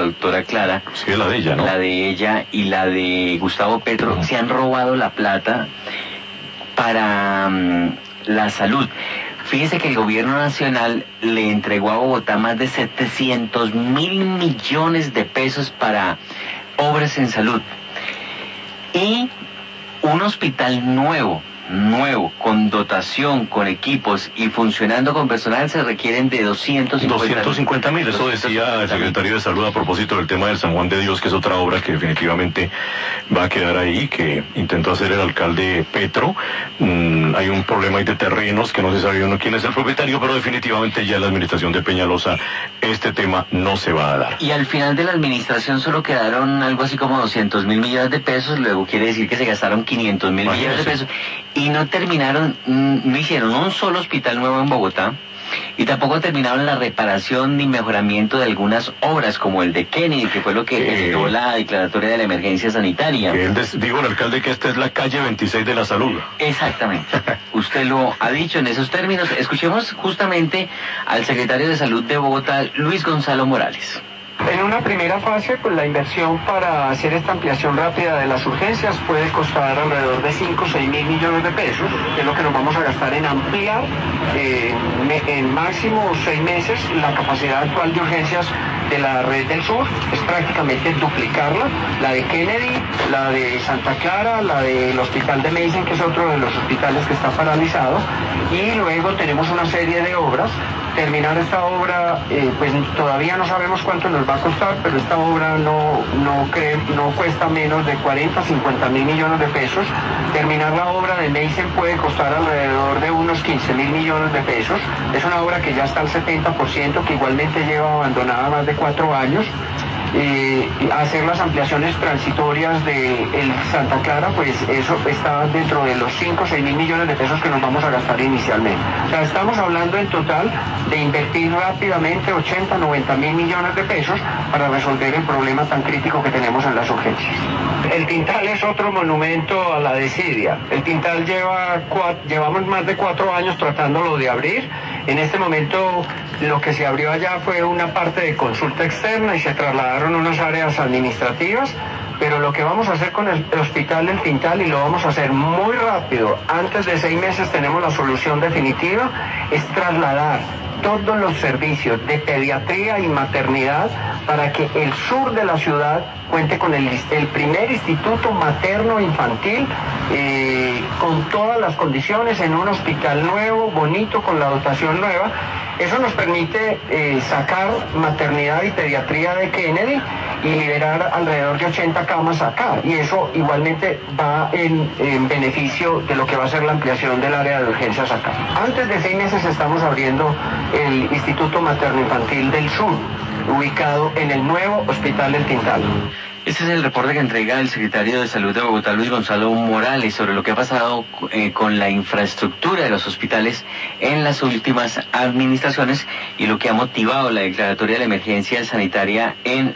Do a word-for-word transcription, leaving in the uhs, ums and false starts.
doctora Clara. Sí, la de ella, ¿no? La de ella y la de Gustavo Petro, uh-huh. se han robado la plata para um, la salud. Fíjese que el gobierno nacional le entregó a Bogotá más de setecientos mil millones de pesos para obras en salud. Y un hospital nuevo, nuevo, con dotación, con equipos y funcionando con personal se requieren de doscientos cincuenta mil. Eso decía el secretario de Salud a propósito del tema del San Juan de Dios, que es otra obra que definitivamente va a quedar ahí, que intentó hacer el alcalde Petro. Mm, hay un problema ahí de terrenos que no se sabe uno quién es el propietario, pero definitivamente ya en la administración de Peñalosa este tema no se va a dar. Y al final de la administración solo quedaron algo así como doscientos mil millones de pesos, luego quiere decir que se gastaron quinientos mil millones de pesos. Y no terminaron, no hicieron un solo hospital nuevo en Bogotá, y tampoco terminaron la reparación ni mejoramiento de algunas obras, como el de Kennedy, que fue lo que ejecutó eh, la declaratoria de la emergencia sanitaria. Que él des, dijo el alcalde que esta es la calle veintiséis de la salud. Exactamente. Usted lo ha dicho en esos términos. Escuchemos justamente al secretario de Salud de Bogotá, Luis Gonzalo Morales. En una primera fase, pues la inversión para hacer esta ampliación rápida de las urgencias puede costar alrededor de cinco o seis mil millones de pesos, que es lo que nos vamos a gastar en ampliar eh, en máximo seis meses la capacidad actual de urgencias de la red del sur. Es prácticamente duplicarla, la de Kennedy, la de Santa Clara, la del hospital de Meissen, que es otro de los hospitales que está paralizado, y luego tenemos una serie de obras. Terminar esta obra, eh, pues todavía no sabemos cuánto nos va a costar, pero esta obra no, no, cree, no cuesta menos de cuarenta, cincuenta mil millones de pesos. Terminar la obra de Meissen puede costar alrededor de unos quince mil millones de pesos. Es una obra que ya está al setenta por ciento, que igualmente lleva abandonada más de cuatro años. Eh, hacer las ampliaciones transitorias de el Santa Clara, pues eso está dentro de los cinco o seis mil millones de pesos que nos vamos a gastar inicialmente. O sea, estamos hablando en total de invertir rápidamente ochenta, noventa mil millones de pesos para resolver el problema tan crítico que tenemos en las urgencias. El Tintal es otro monumento a la desidia. El Tintal lleva cuatro, llevamos más de cuatro años tratándolo de abrir. En este momento lo que se abrió allá fue una parte de consulta externa y se trasladaron unas áreas administrativas, pero lo que vamos a hacer con el hospital del Tintal, y lo vamos a hacer muy rápido, antes de seis meses tenemos la solución definitiva, es trasladar todos los servicios de pediatría y maternidad para que el sur de la ciudad cuente con el, el primer instituto materno infantil eh, con todas las condiciones en un hospital nuevo, bonito, con la dotación nueva. Eso nos permite eh, sacar maternidad y pediatría de Kennedy y liberar alrededor de ochenta camas acá, y eso igualmente va en, en beneficio de lo que va a ser la ampliación del área de urgencias acá. Antes de seis meses estamos abriendo el Instituto Materno Infantil del Sur, ubicado en el nuevo Hospital del Tintal. Este es el reporte que entrega el secretario de Salud de Bogotá, Luis Gonzalo Morales, sobre lo que ha pasado eh, con la infraestructura de los hospitales en las últimas administraciones y lo que ha motivado la declaratoria de la emergencia sanitaria en